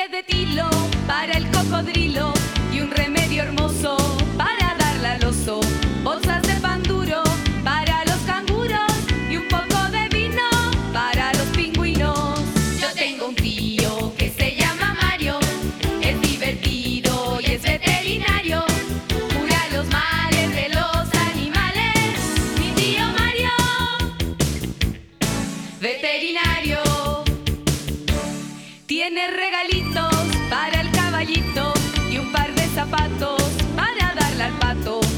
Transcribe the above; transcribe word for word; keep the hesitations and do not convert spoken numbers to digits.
té de tilo para el cocodrilo y un remedio hermoso para darle al oso. Bolsas de pan duro para los canguros y un poco de vino para los pingüinos. Yo tengo un tío que se llama Mario, es divertido y es veterinario. Cura los males de los animales, mi tío Mario, veterinario. Tiene regalitos para el caballito y un par de zapatos para darle al pato.